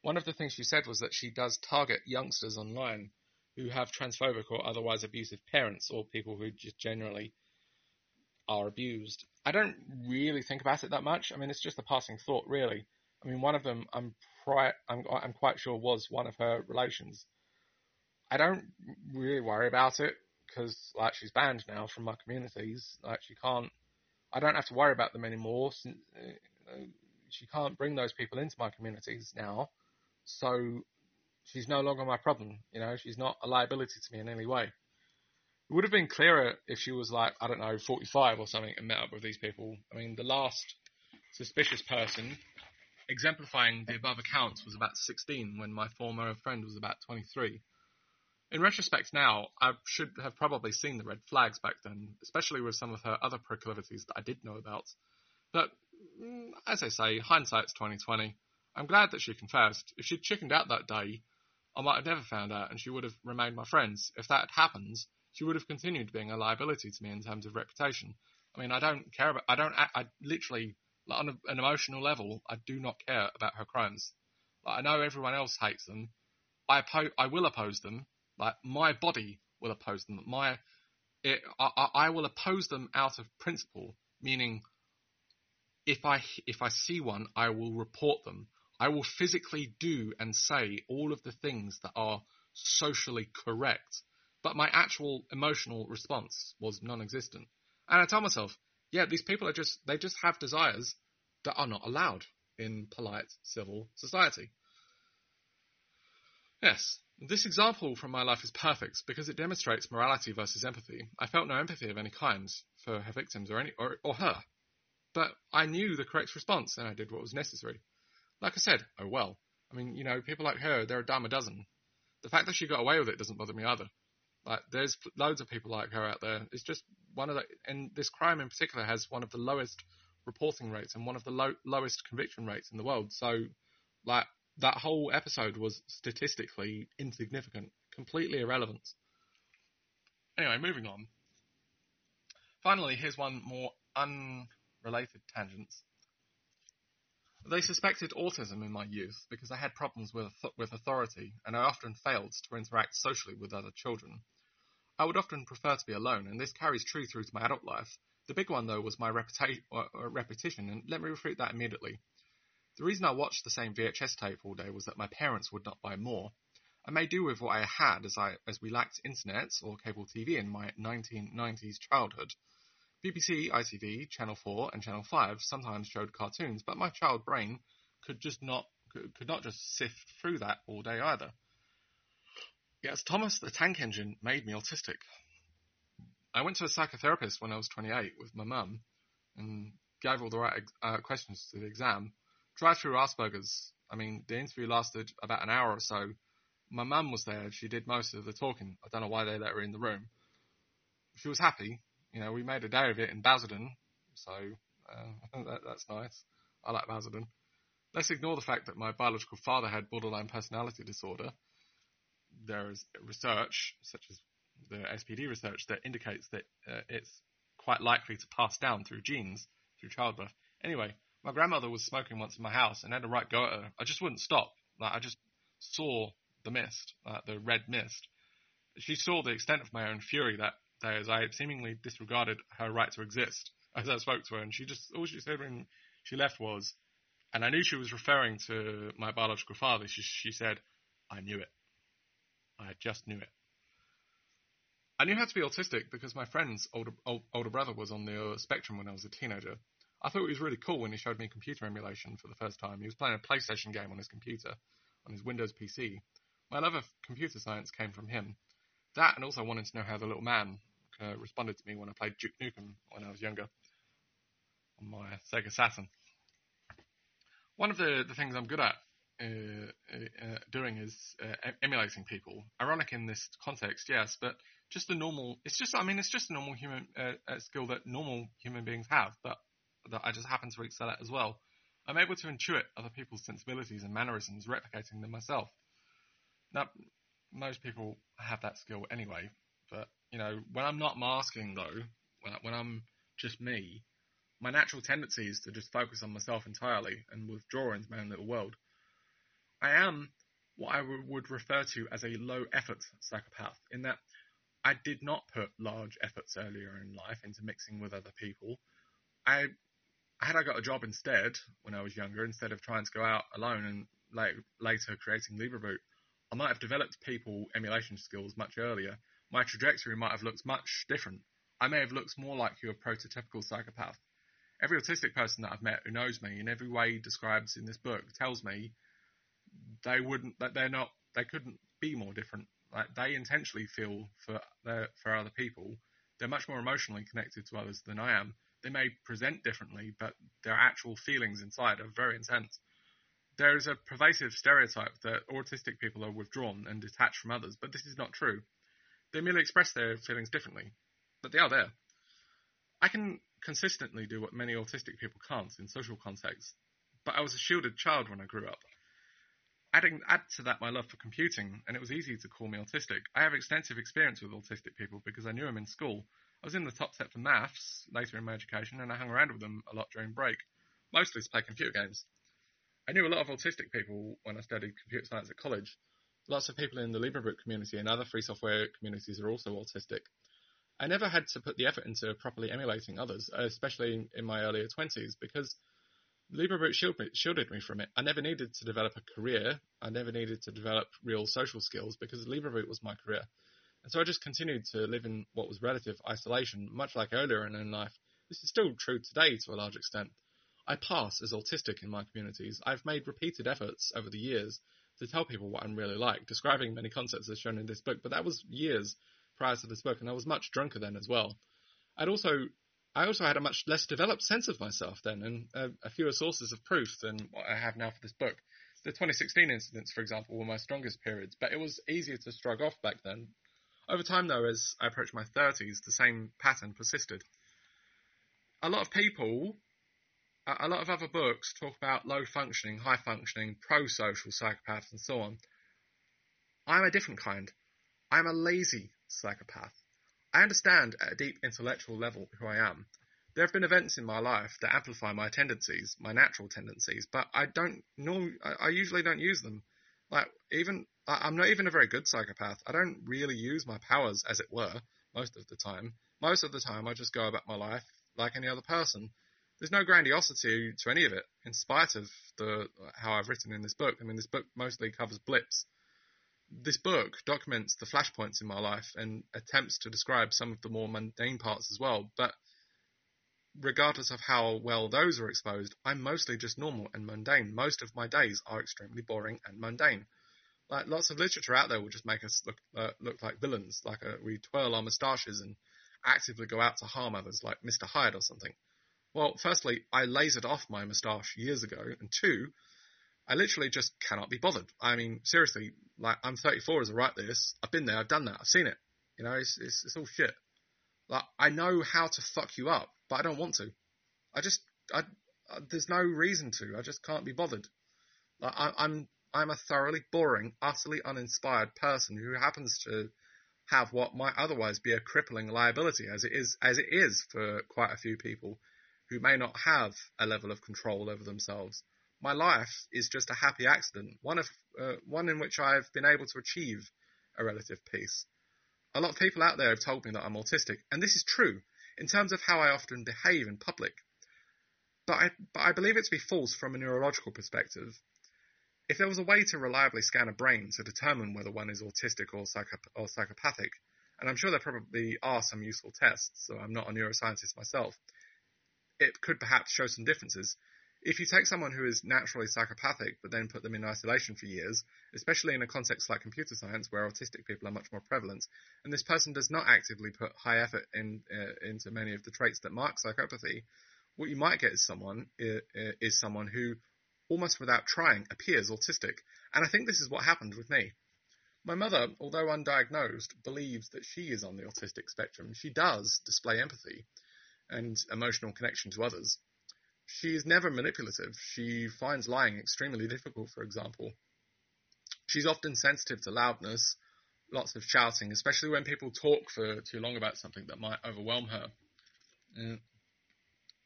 one of the things she said was that she does target youngsters online who have transphobic or otherwise abusive parents, or people who just generally are abused. I don't really think about it that much. I mean, it's just a passing thought, really. I mean, one of them, I'm quite, I'm, I'm quite sure was one of her relations. I don't really worry about it because, like, she's banned now from my communities. Like, she can't. I don't have to worry about them anymore. Since, uh, she can't bring those people into my communities now, so she's no longer my problem. You know, she's not a liability to me in any way. It would have been clearer if she was like, I don't know, forty-five or something and met up with these people. I mean, the last suspicious person exemplifying the above accounts was about sixteen when my former friend was about twenty-three. In retrospect now, I should have probably seen the red flags back then, especially with some of her other proclivities that I did know about. But, as I say, hindsight's twenty twenty. I'm glad that she confessed. If she'd chickened out that day, I might have never found out and she would have remained my friends. If that had happened, she would have continued being a liability to me in terms of reputation. I mean, I don't care about, I don't, I literally, like, on a, an emotional level, I do not care about her crimes. Like, I know everyone else hates them. I oppo- I will oppose them. Like, my body will oppose them. My, it, I, I will oppose them out of principle, meaning if I, if I see one, I will report them. I will physically do and say all of the things that are socially correct, but my actual emotional response was non-existent. And I tell myself, yeah, these people are just, they just have desires that are not allowed in polite civil society. Yes, this example from my life is perfect because it demonstrates morality versus empathy. I felt no empathy of any kind for her victims or any or, or her, but I knew the correct response and I did what was necessary. Like I said, oh well. I mean, you know, people like her, they're a dime a dozen. The fact that she got away with it doesn't bother me either. Like, there's loads of people like her out there. It's just one of the, and this crime in particular has one of the lowest reporting rates and one of the low, lowest conviction rates in the world. So, like, that whole episode was statistically insignificant, completely irrelevant. Anyway, moving on. Finally, here's one more unrelated tangent. They suspected autism in my youth because I had problems with with authority and I often failed to interact socially with other children. I would often prefer to be alone, and this carries true through to my adult life. The big one, though, was my reputa- uh, repetition, and let me refute that immediately. The reason I watched the same V H S tape all day was that my parents would not buy more. I made do with what I had as I as we lacked internet or cable T V in my nineteen nineties childhood. B B C, I T V, Channel four and Channel five sometimes showed cartoons, but my child brain could just not could, could not just sift through that all day either. Yes, Thomas the Tank Engine made me autistic. I went to a psychotherapist when I was twenty-eight with my mum and gave all the right uh, questions to the exam. Drive-through Asperger's. I mean, the interview lasted about an hour or so. My mum was there. She did most of the talking. I don't know why they let her in the room. She was happy. You know, we made a day of it in Basildon, so uh, I think that, that's nice. I like Basildon. Let's ignore the fact that my biological father had borderline personality disorder. There is research, such as the S P D research, that indicates that uh, it's quite likely to pass down through genes, through childbirth. Anyway, my grandmother was smoking once in my house and I had a right go at her. I just wouldn't stop. Like, I just saw the mist, like the red mist. She saw the extent of my own fury that day as I seemingly disregarded her right to exist as I spoke to her, and she just, all she said when she left was, and I knew she was referring to my biological father, she, she said, I knew it. I just knew it. I knew how to be autistic because my friend's older, old, older brother was on the spectrum when I was a teenager. I thought it was really cool when he showed me computer emulation for the first time. He was playing a PlayStation game on his computer, on his Windows P C. My love of computer science came from him. That, and also wanting to know how the little man uh, responded to me when I played Duke Nukem when I was younger on my Sega Saturn. One of the, the things I'm good at uh, uh, doing is uh, emulating people. Ironic in this context, yes, but just the normal, it's just, I mean, it's just a normal human uh, uh, skill that normal human beings have, but that I just happen to excel at as well. I'm able to intuit other people's sensibilities and mannerisms, replicating them myself. Now, most people have that skill anyway, but, you know, when I'm not masking, though, when, when I'm just me, my natural tendency is to just focus on myself entirely and withdraw into my own little world. I am what I would refer to as a low-effort psychopath, in that I did not put large efforts earlier in life into mixing with other people. I had I got a job instead when I was younger, instead of trying to go out alone and like, later creating LibreBoot, I might have developed people emulation skills much earlier. My trajectory might have looked much different. I may have looked more like your prototypical psychopath. Every autistic person that I've met who knows me in every way describes in this book tells me they wouldn't, that they're not, they couldn't be more different. Like, they intentionally feel for their, for other people. They're much more emotionally connected to others than I am. They may present differently, but their actual feelings inside are very intense. There is a pervasive stereotype that autistic people are withdrawn and detached from others, but this is not true. They merely express their feelings differently, but they are there. I can consistently do what many autistic people can't in social contexts, but I was a shielded child when I grew up. Adding add to that my love for computing, and it was easy to call me autistic. I have extensive experience with autistic people because I knew them in school. I was in the top set for maths later in my education, and I hung around with them a lot during break, mostly to play computer games. I knew a lot of autistic people when I studied computer science at college. Lots of people in the LibreBoot community and other free software communities are also autistic. I never had to put the effort into properly emulating others, especially in my earlier twenties, because LibreBoot shielded me from it. I never needed to develop a career. I never needed to develop real social skills because LibreBoot was my career. And so I just continued to live in what was relative isolation, much like earlier in life. This is still true today to a large extent. I pass as autistic in my communities. I've made repeated efforts over the years to tell people what I'm really like, describing many concepts as shown in this book, but that was years prior to this book, and I was much drunker then as well. I'd also, I also had a much less developed sense of myself then, and a, a fewer sources of proof than what I have now for this book. The twenty sixteen incidents, for example, were my strongest periods, but it was easier to shrug off back then. Over time, though, as I approached my thirties, the same pattern persisted. A lot of people, a lot of other books talk about low-functioning, high-functioning, pro-social psychopaths and so on. I'm a different kind. I'm a lazy psychopath. I understand at a deep intellectual level who I am. There have been events in my life that amplify my tendencies, my natural tendencies, but I don't know, I usually don't use them. Like, even, I'm not even a very good psychopath. I don't really use my powers, as it were, most of the time. Most of the time, I just go about my life like any other person. There's no grandiosity to any of it, in spite of the how I've written in this book. I mean, this book mostly covers blips. This book documents the flashpoints in my life and attempts to describe some of the more mundane parts as well, but regardless of how well those are exposed, I'm mostly just normal and mundane. Most of my days are extremely boring and mundane. Like, lots of literature out there will just make us look uh, look like villains, like uh, we twirl our moustaches and actively go out to harm others, like Mister Hyde or something. Well, firstly, I lasered off my moustache years ago, and two, I literally just cannot be bothered. I mean, seriously, like, I'm thirty-four as I write this. I've been there, I've done that, I've seen it. You know, it's it's, it's all shit. Like, I know how to fuck you up, but I don't want to. I just, I, I there's no reason to. I just can't be bothered. Like, I, I'm, I'm a thoroughly boring, utterly uninspired person who happens to have what might otherwise be a crippling liability, as it is, as it is for quite a few people who may not have a level of control over themselves. My life is just a happy accident, one of, uh, one in which I've been able to achieve a relative peace. A lot of people out there have told me that I'm autistic, and this is true in terms of how I often behave in public. But I, but I believe it to be false from a neurological perspective. If there was a way to reliably scan a brain to determine whether one is autistic or, psychop- or psychopathic, and I'm sure there probably are some useful tests, so I'm not a neuroscientist myself, it could perhaps show some differences. If you take someone who is naturally psychopathic but then put them in isolation for years, especially in a context like computer science where autistic people are much more prevalent, and this person does not actively put high effort in, uh, into many of the traits that mark psychopathy, what you might get is someone uh, is someone who, almost without trying, appears autistic. And I think this is what happened with me. My mother, although undiagnosed, believes that she is on the autistic spectrum. She does display empathy and emotional connection to others. She is never manipulative. She finds lying extremely difficult, for example. She's often sensitive to loudness, lots of shouting, especially when people talk for too long about something that might overwhelm her. Uh,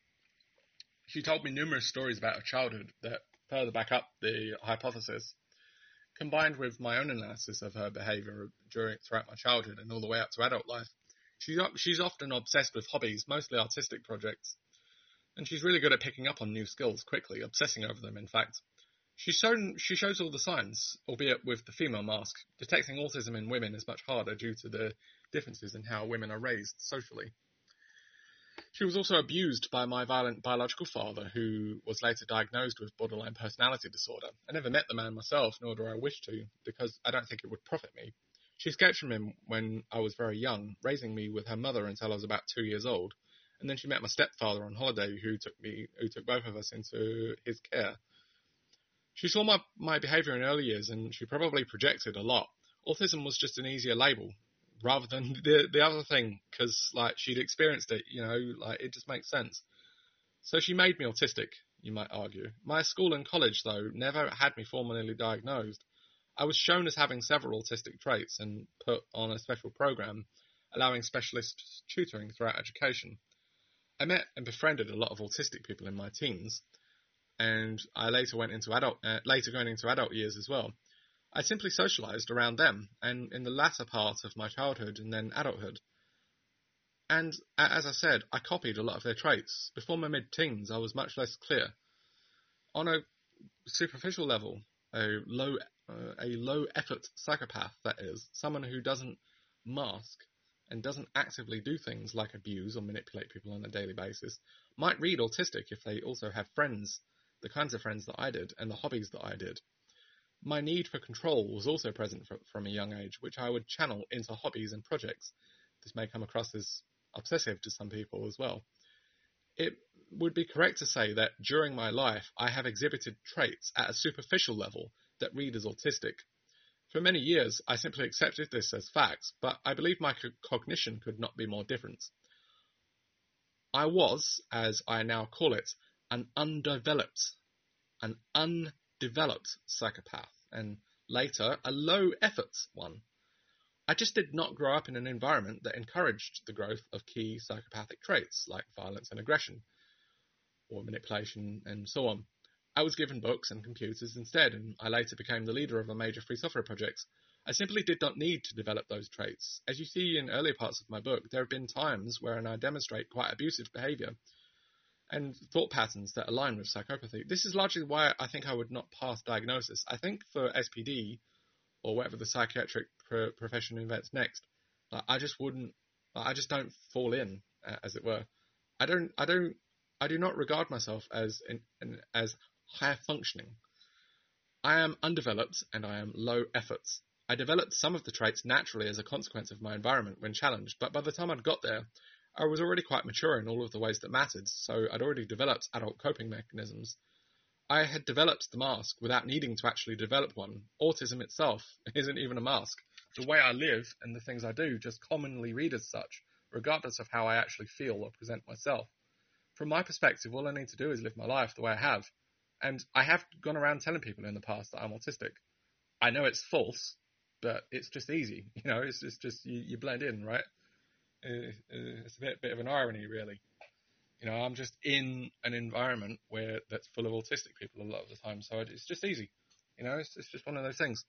she told me numerous stories about her childhood that further back up the hypothesis. combined with my own analysis of her behaviour during throughout my childhood and all the way up to adult life, she's she's often obsessed with hobbies, mostly artistic projects, and she's really good at picking up on new skills quickly, obsessing over them. In fact, she's shown she shows all the signs, albeit with the female mask. Detecting autism in women is much harder due to the differences in how women are raised socially. She was also abused by my violent biological father, who was later diagnosed with borderline personality disorder. I never met the man myself, nor do I wish to, because I don't think it would profit me. She escaped from him when I was very young, raising me with her mother until I was about two years old, and then she met my stepfather on holiday, who took me, who took both of us into his care. She saw my, my behaviour in early years, and she probably projected a lot. Autism was just an easier label, rather than the the other thing, because like she'd experienced it, you know, like it just makes sense. So she made me autistic, you might argue. My school and college, though, never had me formally diagnosed. I was shown as having several autistic traits and put on a special program, allowing specialist tutoring throughout education. I met and befriended a lot of autistic people in my teens, and I later went into adult, uh, later going into adult years as well. I simply socialised around them, and in the latter part of my childhood and then adulthood. And, as I said, I copied a lot of their traits. Before my mid-teens, I was much less clear. On a superficial level, a low, uh, a low-effort psychopath, that is, someone who doesn't mask and doesn't actively do things like abuse or manipulate people on a daily basis, might read autistic if they also have friends, the kinds of friends that I did, and the hobbies that I did. My need for control was also present for, from a young age, which I would channel into hobbies and projects. This may come across as obsessive to some people as well. It would be correct to say that during my life, I have exhibited traits at a superficial level that read as autistic. For many years, I simply accepted this as facts, but I believe my co- cognition could not be more different. I was, as I now call it, an undeveloped, an undeveloped developed psychopath, and later a low-effort one. I just did not grow up in an environment that encouraged the growth of key psychopathic traits like violence and aggression, or manipulation, and so on. I was given books and computers instead, and I later became the leader of a major free software project. I simply did not need to develop those traits. As you see in earlier parts of my book, there have been times wherein I demonstrate quite abusive behaviour and thought patterns that align with psychopathy. This is largely why I think I would not pass diagnosis. I think for S P D, or whatever the psychiatric pro- profession invents next, like, I just wouldn't, I just don't fall in, uh, as it were. I don't, I don't, I do not regard myself as in, in, as high functioning. I am undeveloped and I am low effort. I developed some of the traits naturally as a consequence of my environment when challenged, but by the time I'd got there, I was already quite mature in all of the ways that mattered, so I'd already developed adult coping mechanisms. I had developed the mask without needing to actually develop one. Autism itself isn't even a mask. The way I live and the things I do just commonly read as such, regardless of how I actually feel or present myself. From my perspective, all I need to do is live my life the way I have. And I have gone around telling people in the past that I'm autistic. I know it's false, but it's just easy. You know, it's, it's just, you, you blend in, right? Uh, uh, it's a bit, bit of an irony, really. You know, I'm just in an environment where that's full of autistic people a lot of the time, so it's just easy. You know, it's, it's just one of those things.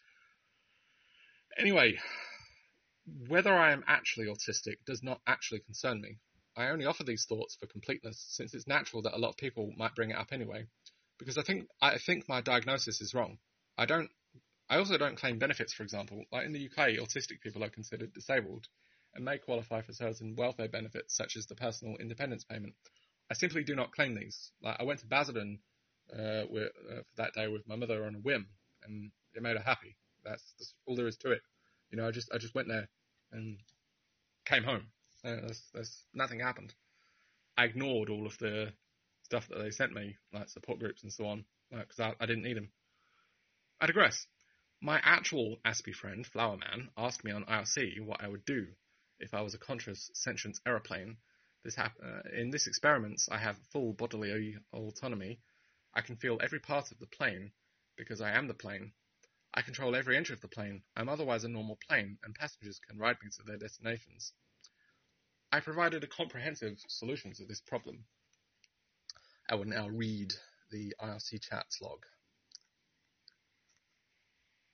Anyway, whether I am actually autistic does not actually concern me. I only offer these thoughts for completeness, since it's natural that a lot of people might bring it up anyway, because I think I think my diagnosis is wrong. I don't. I also don't claim benefits, for example. Like in the U K, autistic people are considered disabled and may qualify for certain welfare benefits, such as the personal independence payment. I simply do not claim these. Like, I went to Basildon uh, with, uh, for that day with my mother on a whim, and it made her happy. That's, that's all there is to it. You know, I just I just went there and came home. Uh, there's, there's nothing happened. I ignored all of the stuff that they sent me, like support groups and so on, because like, I, I didn't need them. I digress. My actual Aspie friend, Flowerman, asked me on I R C what I would do if I was a conscious, sentient aeroplane. This hap- uh, in this experiment, I have full bodily autonomy. I can feel every part of the plane, because I am the plane. I control every inch of the plane. I'm otherwise a normal plane, and passengers can ride me to their destinations. I provided a comprehensive solution to this problem. I will now read the I R C chat log.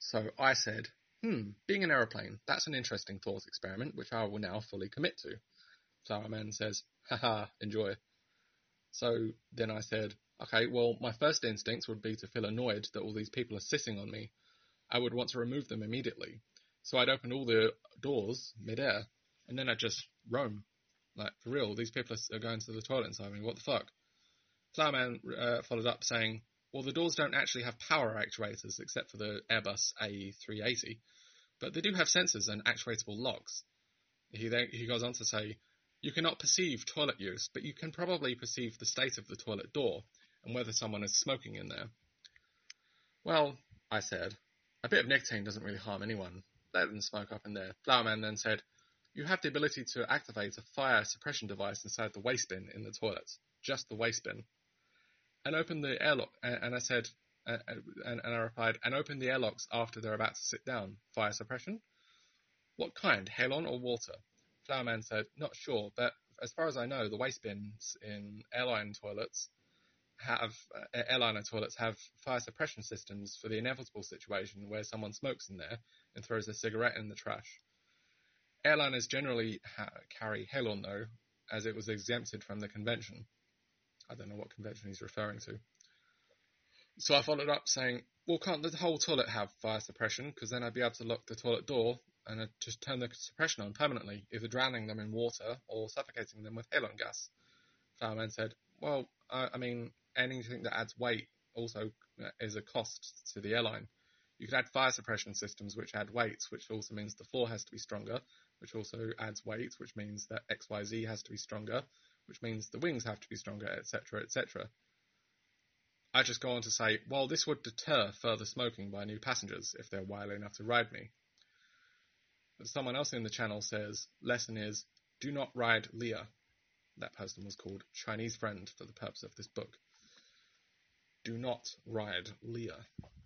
So I said, hmm, being an aeroplane, that's an interesting thought experiment, which I will now fully commit to. Flower Man says, haha, enjoy. So then I said, okay, well, my first instinct would be to feel annoyed that all these people are sitting on me. I would want to remove them immediately. So I'd open all the doors mid-air, and then I'd just roam. Like, for real, these people are going to the toilet inside me, what the fuck? Flower Man uh, followed up saying, well, the doors don't actually have power actuators, except for the Airbus A three eighty, but they do have sensors and actuatable locks. He then he goes on to say, you cannot perceive toilet use, but you can probably perceive the state of the toilet door and whether someone is smoking in there. Well, I said, a bit of nicotine doesn't really harm anyone. Let them smoke up in there. Flower Man then said, you have the ability to activate a fire suppression device inside the waste bin in the toilets, just the waste bin. And open the airlock, and I said, uh, and, and I replied, and open the airlocks after they're about to sit down. Fire suppression? What kind, halon or water? Flower Man said, not sure, but as far as I know, the waste bins in airline toilets have, uh, airliner toilets have fire suppression systems for the inevitable situation where someone smokes in there and throws a cigarette in the trash. Airliners generally ha- carry halon, though, as it was exempted from the convention. I don't know what convention he's referring to. So I followed up saying, well, can't the whole toilet have fire suppression? Because then I'd be able to lock the toilet door and I'd just turn the suppression on permanently, either drowning them in water or suffocating them with halon gas. Flower Man said, well, I, I mean, anything that adds weight also is a cost to the airline. You could add fire suppression systems which add weight, which also means the floor has to be stronger, which also adds weight, which means that X Y Z has to be stronger, which means the wings have to be stronger, et cetera, et cetera. I just go on to say, well, this would deter further smoking by new passengers if they're wily enough to ride me. But someone else in the channel says, lesson is, do not ride Leah. That person was called Chinese Friend for the purpose of this book. Do not ride Leah.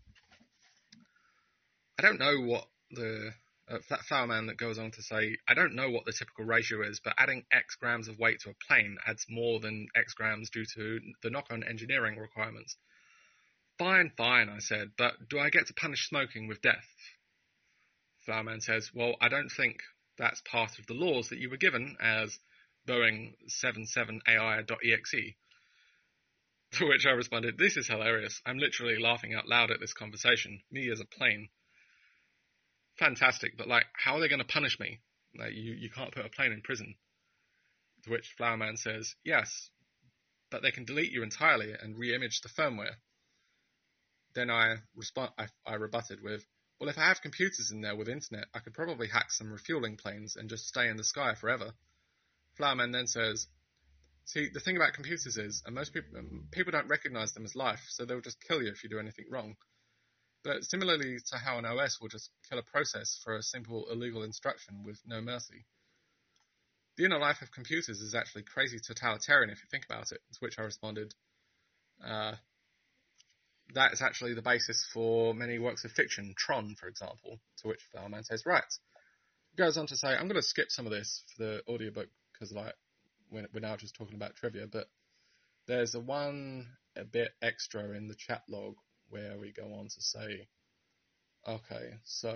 I don't know what the uh, Flower Man that goes on to say, I don't know what the typical ratio is, but adding X grams of weight to a plane adds more than X grams due to the knock-on engineering requirements. Fine, fine, I said, but do I get to punish smoking with death? Flower Man says, well, I don't think that's part of the laws that you were given as Boeing seventy-seven A I dot E X E. To which I responded, this is hilarious. I'm literally laughing out loud at this conversation. Me as a plane. Fantastic, but like, how are they going to punish me? Like, you, you can't put a plane in prison. To which Flower Man says, yes, but they can delete you entirely and re-image the firmware. Then I, respond, I, I rebutted with, well, if I have computers in there with internet, I could probably hack some refueling planes and just stay in the sky forever. Flower Man then says, see, the thing about computers is, and most people, people don't recognize them as life, so they'll just kill you if you do anything wrong. But similarly to how an O S will just kill a process for a simple illegal instruction with no mercy. The inner life of computers is actually crazy totalitarian if you think about it, to which I responded, uh, that is actually the basis for many works of fiction, Tron, for example, to which Flower Man says, right. He goes on to say, I'm going to skip some of this for the audiobook because like, we're, we're now just talking about trivia, but there's a one a bit extra in the chat log where we go on to say, okay, so,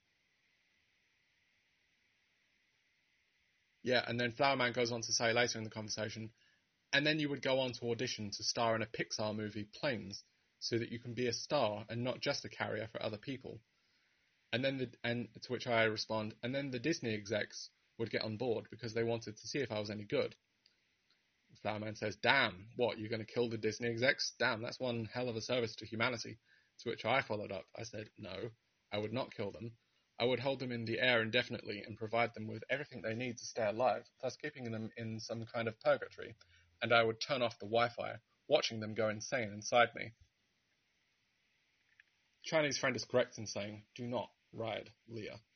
yeah, and then Flower Man goes on to say later in the conversation, and then you would go on to audition to star in a Pixar movie, Planes, so that you can be a star and not just a carrier for other people. And then, the, and to which I respond, and then the Disney execs would get on board because they wanted to see if I was any good. Flower Man says, damn, what, you're going to kill the Disney execs? Damn, that's one hell of a service to humanity. To which I followed up. I said, no, I would not kill them. I would hold them in the air indefinitely and provide them with everything they need to stay alive, thus keeping them in some kind of purgatory, and I would turn off the Wi-Fi, watching them go insane inside me. Chinese Friend is correct in saying, do not ride Leah.